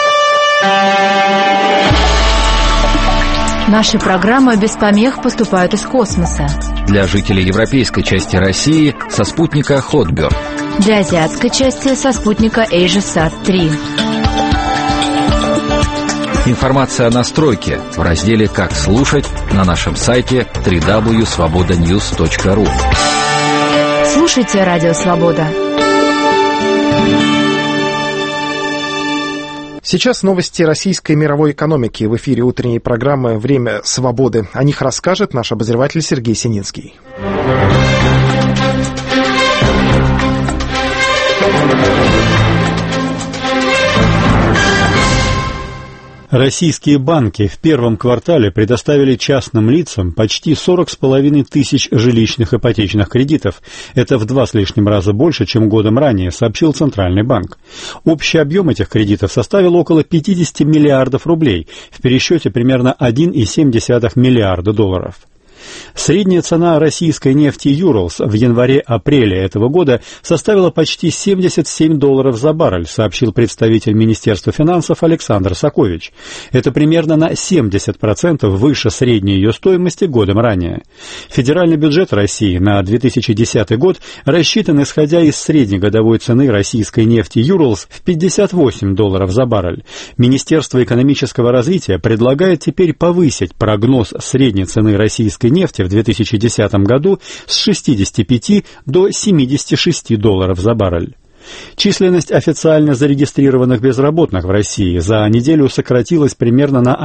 Наши программы без помех поступают из космоса. Для жителей европейской части России со спутника Hotbird. Для азиатской части со спутника AsiaSat-3. Информация о настройке в разделе «Как слушать» на нашем сайте www.svobodanews.ru. Слушайте «Радио Свобода». Сейчас новости российской и мировой экономики в эфире утренней программы «Время свободы». О них расскажет наш обозреватель Сергей Сининский. Российские банки в первом квартале предоставили частным лицам почти 40,5 тысяч жилищных ипотечных кредитов. Это в 2 с лишним раза больше, чем годом ранее, сообщил Центральный банк. Общий объем этих кредитов составил около 50 миллиардов рублей, в пересчете примерно 1,7 миллиарда долларов. Средняя цена российской нефти «Юралс» в январе-апреле этого года составила почти $77 за баррель, сообщил представитель Министерства финансов Александр Сакович. Это примерно на 70% выше средней ее стоимости годом ранее. Федеральный бюджет России на 2010 год рассчитан, исходя из среднегодовой цены российской нефти «Юралс» в $58 за баррель. Министерство экономического развития предлагает теперь повысить прогноз средней цены российской нефти в 2010 году с 65 до $76 за баррель. Численность официально зарегистрированных безработных в России за неделю сократилась примерно на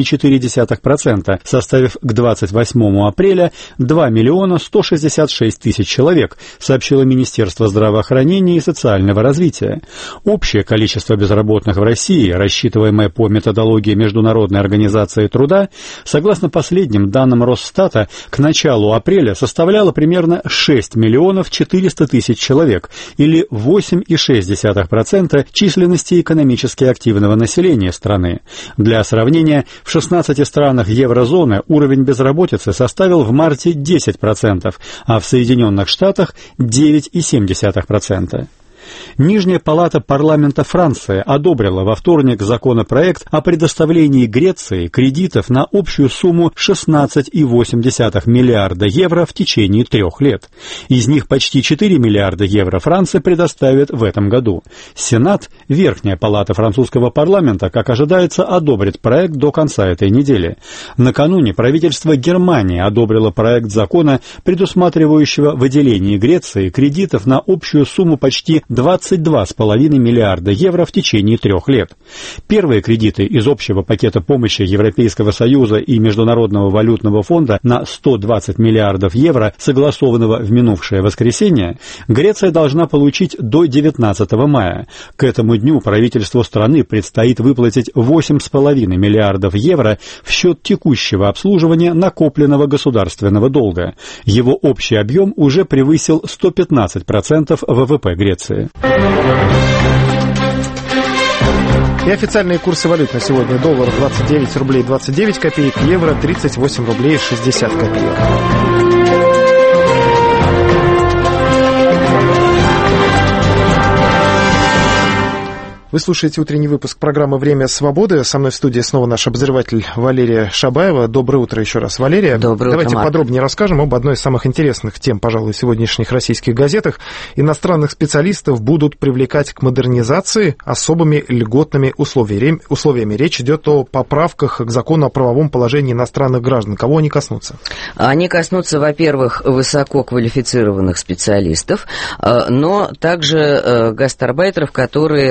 1,4%, составив к 28 апреля 2 166 000 человек, сообщило Министерство здравоохранения и социального развития. Общее количество безработных в России, рассчитываемое по методологии Международной организации труда, согласно последним данным Росстата, к началу апреля составляло примерно 6 400 000 человек, или 8,6% численности экономически активного населения страны. Для сравнения, в 16 странах еврозоны уровень безработицы составил в марте 10%, а в Соединенных Штатах 9,7%. Нижняя палата парламента Франции одобрила во вторник законопроект о предоставлении Греции кредитов на общую сумму 16,8 миллиарда евро в течение 3 лет. Из них почти 4 миллиарда евро Франция предоставит в этом году. Сенат, верхняя палата французского парламента, как ожидается, одобрит проект до конца этой недели. Накануне правительство Германии одобрило проект закона, предусматривающего выделение Греции кредитов на общую сумму почти 22,5 миллиарда евро в течение 3 лет. Первые кредиты из общего пакета помощи Европейского Союза и Международного валютного фонда на 120 миллиардов евро, согласованного в минувшее воскресенье, Греция должна получить до 19 мая. К этому дню правительству страны предстоит выплатить 8,5 миллиардов евро в счет текущего обслуживания накопленного государственного долга. Его общий объем уже превысил 115% ВВП Греции. И официальные курсы валют на сегодня: доллар 29 рублей 29 копеек, евро 38 рублей 60 копеек. Вы слушаете утренний выпуск программы «Время свободы». Со мной в студии снова наш обозреватель Валерия Шабаева. Доброе утро еще раз, Валерия. Доброе Давайте утро, Марк. подробнее расскажем об одной из самых интересных тем, пожалуй, в сегодняшних российских газетах. Иностранных специалистов будут привлекать к модернизации особыми льготными условиями. Речь идет о поправках к закону о правовом положении иностранных граждан. Кого они коснутся? Они коснутся, во-первых, высококвалифицированных специалистов, но также гастарбайтеров, которые работают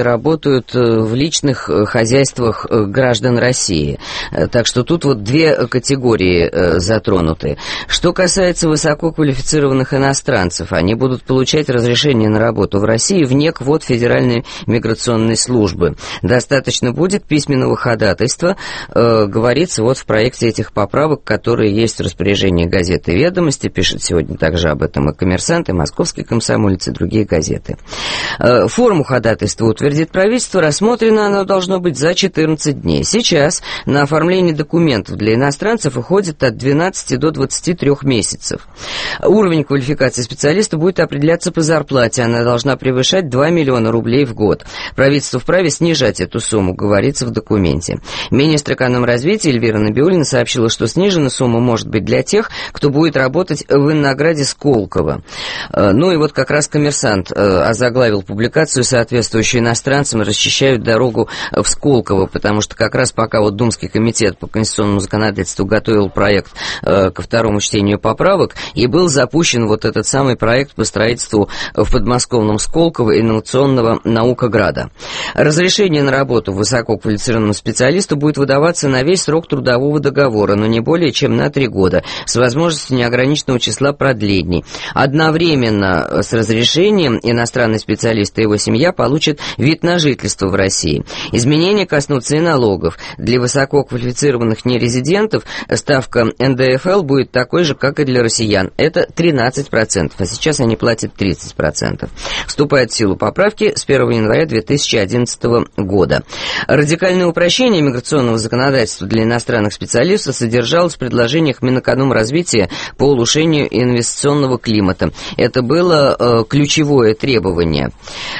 работают в личных хозяйствах граждан России. Так что тут вот две категории затронуты. Что касается высококвалифицированных иностранцев, они будут получать разрешение на работу в России вне квот Федеральной миграционной службы. Достаточно будет письменного ходатайства, говорится вот в проекте этих поправок, которые есть в распоряжении газеты «Ведомости», пишет сегодня также об этом и «Коммерсант», и «Московский комсомолец», и другие газеты. Форму ходатайства утвердит правительство, рассмотрено оно должно быть за 14 дней. Сейчас на оформление документов для иностранцев уходит от 12 до 23 месяцев. Уровень квалификации специалиста будет определяться по зарплате, она должна превышать 2 миллиона рублей в год. Правительство вправе снижать эту сумму, говорится в документе. Министр экономразвития Эльвира Набиуллина сообщила, что снижена сумма может быть для тех, кто будет работать в Иннограде Сколково. Ну и вот как раз «Коммерсант» озаглавил публикацию, соответствующую иностранцам, расчищают дорогу в Сколково, потому что как раз пока вот Думский комитет по конституционному законодательству готовил проект ко второму чтению поправок, и был запущен вот этот самый проект по строительству в подмосковном Сколково инновационного наукограда. Разрешение на работу высококвалифицированному специалисту будет выдаваться на весь срок трудового договора, но не более чем на 3 года, с возможностью неограниченного числа продлений. Одновременно с разрешением иностранный специалист и его семья получат вид на жительство в России. Изменения коснутся и налогов. Для высококвалифицированных нерезидентов ставка НДФЛ будет такой же, как и для россиян. Это 13%, а сейчас они платят 30%. Вступает в силу поправки с 1 января 2011 года. Радикальное упрощение миграционного законодательства для иностранных специалистов содержалось в предложениях Минэкономразвития по улучшению инвестиционного климата. Это было ключевое требование.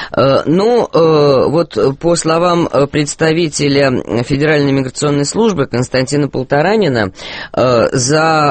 Вот по словам представителя Федеральной миграционной службы Константина Полторанина, за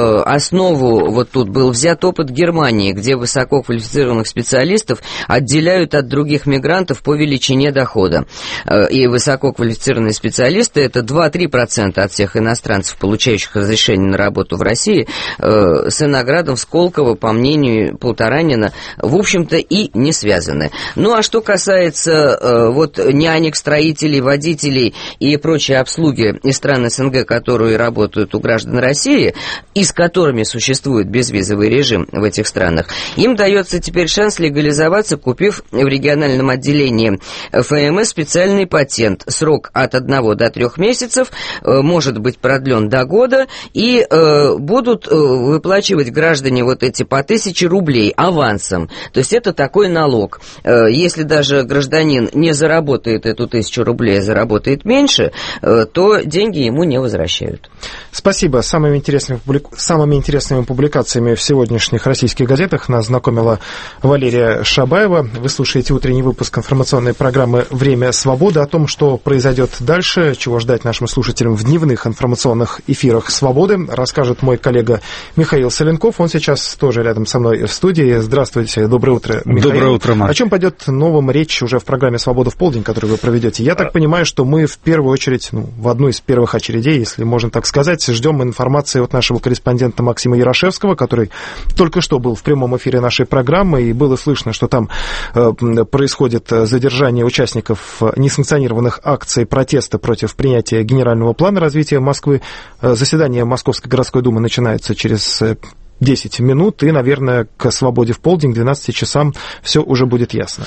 основу вот тут был взят опыт Германии, где высококвалифицированных специалистов отделяют от других мигрантов по величине дохода. И высококвалифицированные специалисты — это 2-3% от всех иностранцев, получающих разрешение на работу в России. С Инноградом, Сколково, по мнению Полторанина, в общем-то и не связаны. Ну а что касается вот нянек, строителей, водителей и прочей обслуги из стран СНГ, которые работают у граждан России и с которыми существует безвизовый режим в этих странах, им дается теперь шанс легализоваться, купив в региональном отделении ФМС специальный патент. Срок от 1 до 3 месяцев, может быть продлен до года, и будут выплачивать граждане вот эти по 1000 рублей авансом. То есть это такой налог. Если даже гражданин не заработает эту 1000 рублей, а заработает меньше, то деньги ему не возвращают. Спасибо. Самыми интересными публикациями в сегодняшних российских газетах нас знакомила Валерия Шабаева. Вы слушаете утренний выпуск информационной программы «Время свободы». О том, что произойдет дальше, чего ждать нашим слушателям в дневных информационных эфирах «Свободы», расскажет мой коллега Михаил Соленков. Он сейчас тоже рядом со мной в студии. Здравствуйте. Доброе утро, Михаил. Доброе утро, Марк. О чем пойдет новым речь уже в программе «Свобода в полдень», которую вы проведете? Я так понимаю, что мы в первую очередь, в одну из первых очередей, если можно так сказать, ждем информации от нашего корреспондента Максима Ярошевского, который только что был в прямом эфире нашей программы, и было слышно, что там происходит задержание участников несанкционированных акций протеста против принятия генерального плана развития Москвы. Заседание Московской городской думы начинается через 10 минут, и, наверное, к «Свободе в полдень», к 12 часам все уже будет ясно.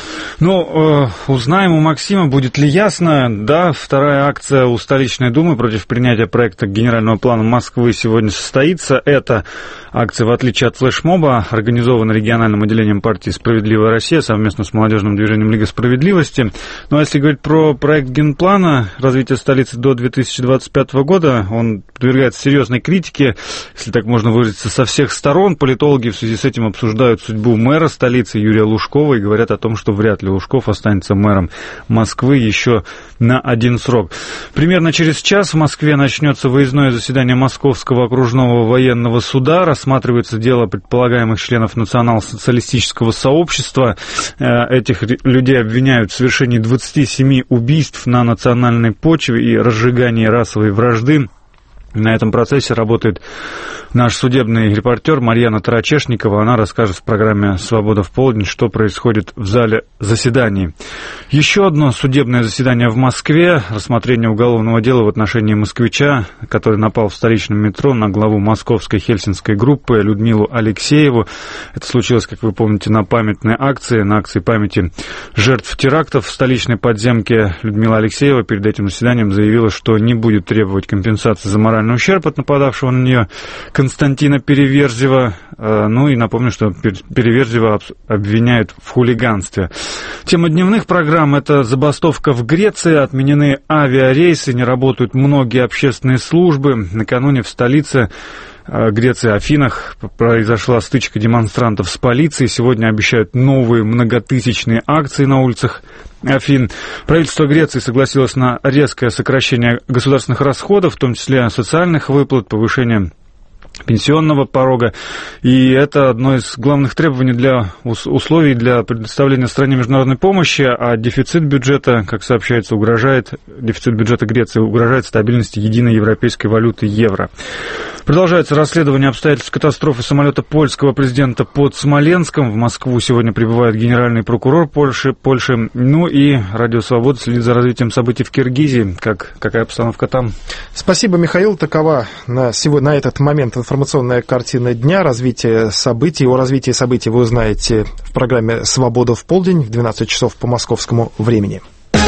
Узнаем у Максима, будет ли ясно. Да, вторая акция у столичной думы против принятия проекта генерального плана Москвы сегодня состоится. Эта акция, в отличие от флешмоба, организована региональным отделением партии «Справедливая Россия» совместно с молодежным движением «Лига справедливости». Ну а если говорить про проект генплана развития столицы до 2025 года, он подвергается серьезной критике, если так можно выразиться, со всех сторон. Политологи в связи с этим обсуждают судьбу мэра столицы Юрия Лужкова и говорят о том, что вряд ли Лужков останется мэром Москвы еще на один срок. Примерно через час в Москве начнется выездное заседание Московского окружного военного суда. Рассматривается дело предполагаемых членов национал-социалистического сообщества. Этих людей обвиняют в совершении 27 убийств на национальной почве и разжигании расовой вражды. На этом процессе работает наш судебный репортер Марьяна Тарачешникова. Она расскажет в программе «Свобода в полдень», что происходит в зале заседаний. Еще одно судебное заседание в Москве. Рассмотрение уголовного дела в отношении москвича, который напал в столичном метро на главу московской хельсинской группы Людмилу Алексееву. Это случилось, как вы помните, на памятной акции, на акции памяти жертв терактов в столичной подземке. Людмила Алексеева перед этим заседанием заявила, что не будет требовать компенсации за моральный ущерб от нападавшего на нее Константина Переверзева. Ну и напомню, что Переверзева обвиняют в хулиганстве. Тема дневных программ – это забастовка в Греции. Отменены авиарейсы, не работают многие общественные службы. Накануне в столице Греции, Афинах, произошла стычка демонстрантов с полицией. Сегодня обещают новые многотысячные акции на улицах Афин. Правительство Греции согласилось на резкое сокращение государственных расходов, в том числе социальных выплат, повышение пенсионного порога. И это одно из главных требований для условий для предоставления стране международной помощи, а дефицит бюджета, как сообщается, дефицит бюджета Греции угрожает стабильности единой европейской валюты евро. Продолжается расследование обстоятельств катастрофы самолета польского президента под Смоленском. В Москву сегодня прибывает генеральный прокурор Польши. Ну и Радио Свобода следит за развитием событий в Киргизии. Какая обстановка там? Спасибо, Михаил. Такова на этот момент информационная картина дня. Развитие событий. О развитии событий вы узнаете в программе «Свобода в полдень» в 12 часов по московскому времени.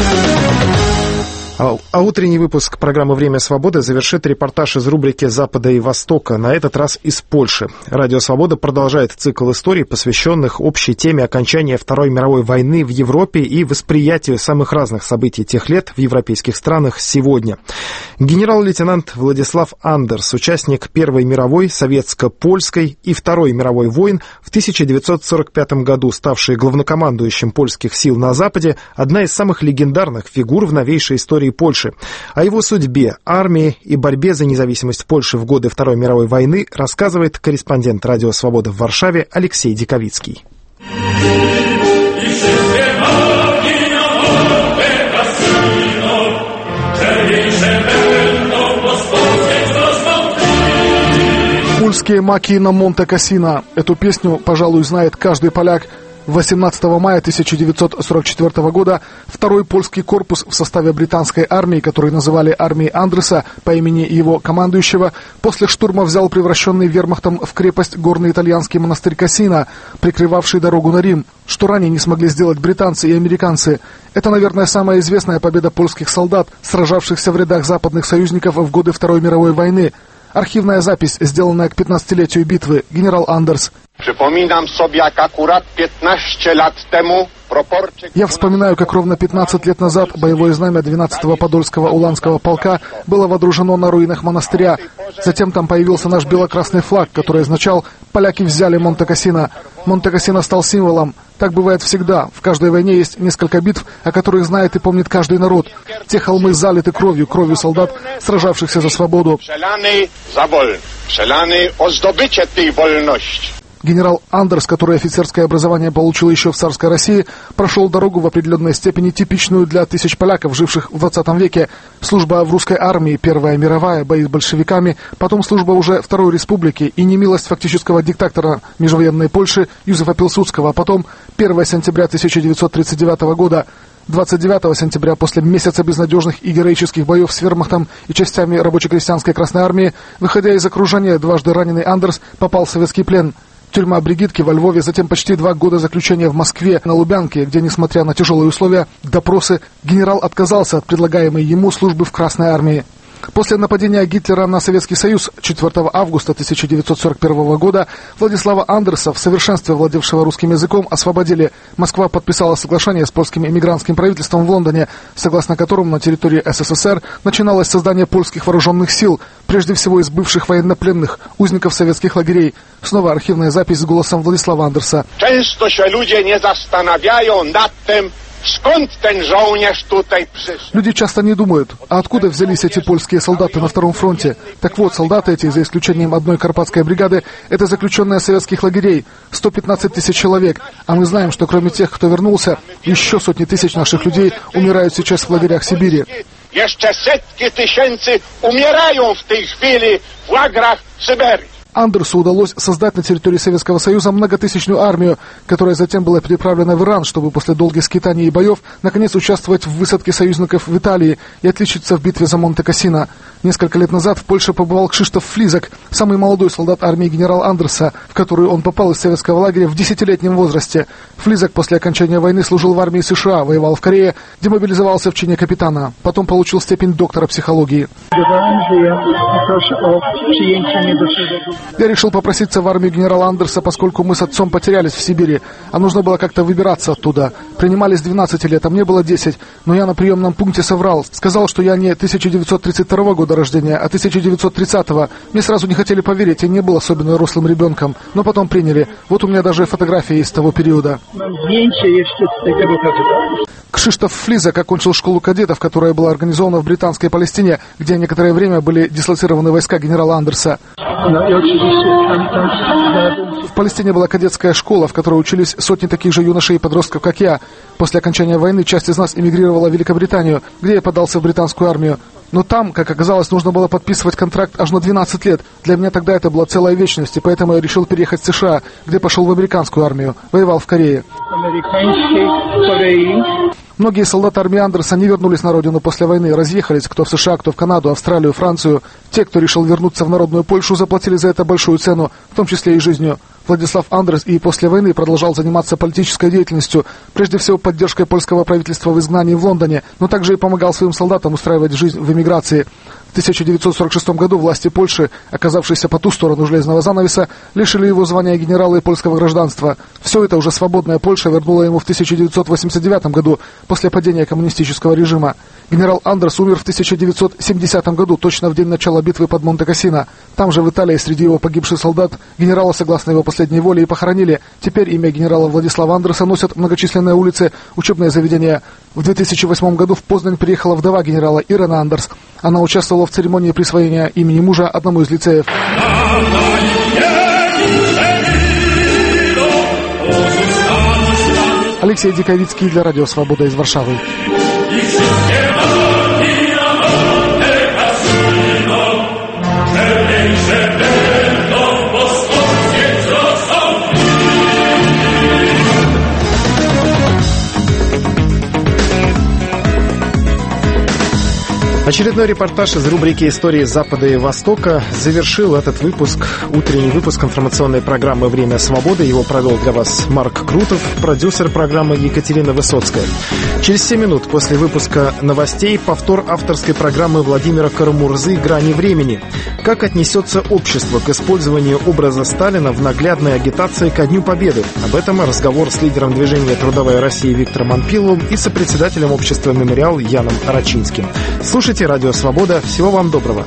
А утренний выпуск программы «Время свободы» завершит репортаж из рубрики «Запада и Востока», на этот раз из Польши. Радио «Свобода» продолжает цикл историй, посвященных общей теме окончания Второй мировой войны в Европе и восприятию самых разных событий тех лет в европейских странах сегодня. Генерал-лейтенант Владислав Андерс, участник Первой мировой, советско-польской и Второй мировой войн, в 1945 году ставший главнокомандующим польских сил на Западе, одна из самых легендарных фигур в новейшей истории Польши. О его судьбе, армии и борьбе за независимость Польши в годы Второй мировой войны рассказывает корреспондент Радио Свобода в Варшаве Алексей Диковицкий. Польские маки на Монте-Кассино. Эту песню, пожалуй, знает каждый поляк. 18 мая 1944 года второй польский корпус в составе британской армии, который называли армией Андерса по имени его командующего, после штурма взял превращенный вермахтом в крепость горный итальянский монастырь Кассино, прикрывавший дорогу на Рим, что ранее не смогли сделать британцы и американцы. Это, наверное, самая известная победа польских солдат, сражавшихся в рядах западных союзников в годы Второй мировой войны. Архивная запись, сделанная к 15-летию битвы. Генерал Андерс. Я вспоминаю, как ровно 15 лет назад боевое знамя 12-го Подольского Уланского полка было водружено на руинах монастыря. Затем там появился наш бело-красный флаг, который означал «Поляки взяли Монте-Кассино». Монте-Кассино стал символом. Так бывает всегда. В каждой войне есть несколько битв, о которых знает и помнит каждый народ. Те холмы залиты кровью солдат, сражавшихся за свободу. Генерал Андерс, который офицерское образование получил еще в царской России, прошел дорогу в определенной степени типичную для тысяч поляков, живших в 20 веке. Служба в русской армии, Первая мировая, бои с большевиками, потом служба уже Второй республики и немилость фактического диктатора межвоенной Польши Юзефа Пилсудского, а потом 1 сентября 1939 года. 29 сентября, после месяца безнадежных и героических боев с вермахтом и частями рабоче-крестьянской Красной армии, выходя из окружения, дважды раненый Андерс попал в советский плен. Тюрьма Бригитки во Львове, затем почти 2 года заключения в Москве на Лубянке, где, несмотря на тяжелые условия, допросы, генерал отказался от предлагаемой ему службы в Красной армии. После нападения Гитлера на Советский Союз 4 августа 1941 года Владислава Андерса, в совершенстве владевшего русским языком, освободили. Москва подписала соглашение с польским эмигрантским правительством в Лондоне, согласно которому на территории СССР начиналось создание польских вооруженных сил, прежде всего из бывших военнопленных, узников советских лагерей. Снова архивная запись с голосом Владислава Андерса. Часто się ludzie nie zastanawiają nad tym, люди часто не думают, а откуда взялись эти польские солдаты на Втором фронте. Так вот, солдаты эти, за исключением одной карпатской бригады, это заключенные советских лагерей, 115 тысяч человек. А мы знаем, что кроме тех, кто вернулся, еще сотни тысяч наших людей умирают сейчас в лагерях Сибири. Jeszcze setki tysięcy umierają w tej chwili w łagrach Syberii. Андерсу удалось создать на территории Советского Союза многотысячную армию, которая затем была переправлена в Иран, чтобы после долгих скитаний и боев наконец участвовать в высадке союзников в Италии и отличиться в битве за Монте-Кассино. Несколько лет назад в Польше побывал Кшиштоф Флизек, самый молодой солдат армии генерала Андерса, в которую он попал из советского лагеря в 10-летнем возрасте. Флизек после окончания войны служил в армии США, воевал в Корее, демобилизовался в чине капитана. Потом получил степень доктора психологии. Я решил попроситься в армию генерала Андерса, поскольку мы с отцом потерялись в Сибири, а нужно было как-то выбираться оттуда. Принимали с 12 лет, а мне было 10, но я на приемном пункте соврал. Сказал, что я не 1932 года рождения, а 1930-го. Мне сразу не хотели поверить, я не был особенно рослым ребенком, но потом приняли. Вот у меня даже фотографии из того периода. Кшиштоф Флизек окончил школу кадетов, которая была организована в британской Палестине, где некоторое время были дислоцированы войска генерала Андерса. В Палестине была кадетская школа, в которой учились сотни таких же юношей и подростков, как я. После окончания войны часть из нас эмигрировала в Великобританию, где я подался в британскую армию. Но там, как оказалось, нужно было подписывать контракт аж на 12 лет. Для меня тогда это была целая вечность, и поэтому я решил переехать в США, где пошел в американскую армию. Воевал в Корее. Многие солдаты армии Андерса не вернулись на родину после войны, разъехались, кто в США, кто в Канаду, Австралию, Францию. Те, кто решил вернуться в народную Польшу, заплатили за это большую цену, в том числе и жизнью. Владислав Андерс и после войны продолжал заниматься политической деятельностью, прежде всего поддержкой польского правительства в изгнании в Лондоне, но также и помогал своим солдатам устраивать жизнь в эмиграции. В 1946 году власти Польши, оказавшиеся по ту сторону железного занавеса, лишили его звания генерала и польского гражданства. Все это уже свободная Польша вернула ему в 1989 году, после падения коммунистического режима. Генерал Андерс умер в 1970 году, точно в день начала битвы под Монте-Кассино. Там же, в Италии, среди его погибших солдат, генерала, согласно его последней воле, и похоронили. Теперь имя генерала Владислава Андерса носят многочисленные улицы, учебные заведения. В 2008 году в Познань приехала вдова генерала Ирена Андерс. Она участвовала в церемонии присвоения имени мужа одному из лицеев. Алексей Диковицкий для Радио Свобода из Варшавы. Очередной репортаж из рубрики «Истории Запада и Востока» завершил этот выпуск, утренний выпуск информационной программы «Время свободы». Его провел для вас Марк Крутов, продюсер программы Екатерина Высоцкая. Через 7 минут после выпуска новостей повтор авторской программы Владимира Карамурзы «Грани времени». Как отнесется общество к использованию образа Сталина в наглядной агитации ко Дню Победы? Об этом разговор с лидером движения «Трудовая Россия» Виктором Анпиловым и сопредседателем общества «Мемориал» Яном Арачинским. Слушайте Радио Свобода. Всего вам доброго.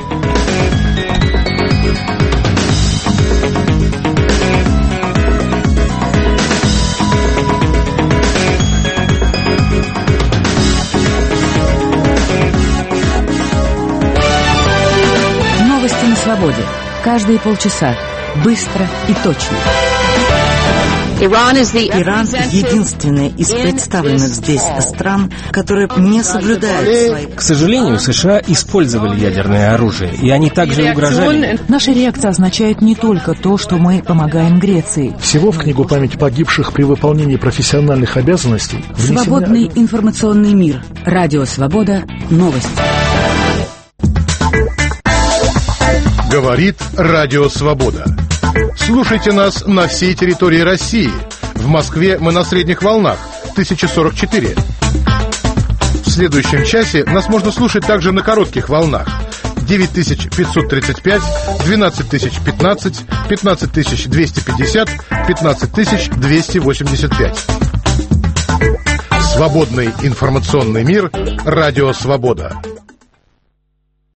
Новости на свободе. Каждые полчаса. Быстро и точно. Иран единственная из представленных здесь стран, которая не соблюдает свои... К сожалению, США использовали ядерное оружие, и они также угрожали. Наша реакция означает не только то, что мы помогаем Греции. Всего в книгу «Память погибших при выполнении профессиональных обязанностей» Свободный информационный мир. Радио Свобода. Новости. Говорит Радио Свобода. Слушайте нас на всей территории России. В Москве мы на средних волнах 1044. В следующем часе нас можно слушать также на коротких волнах 9535, 12015, 15250, 15285. Свободный информационный мир. Радио Свобода.